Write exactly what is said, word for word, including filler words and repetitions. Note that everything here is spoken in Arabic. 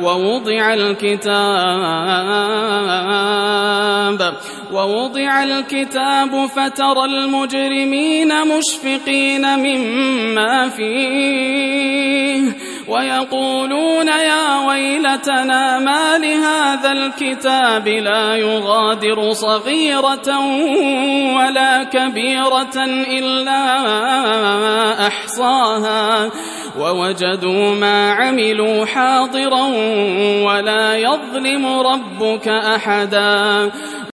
ووضع الكتاب ووضع الكتاب فترى المجرمين مشفقين مما فيه ويقولون يا ويلتنا ما لهذا الكتاب لا يغادر صغيرة ولا كبيرة إلا أحصاها ووجدوا ما عملوا حاضرا ولا يظلم ربك أحدا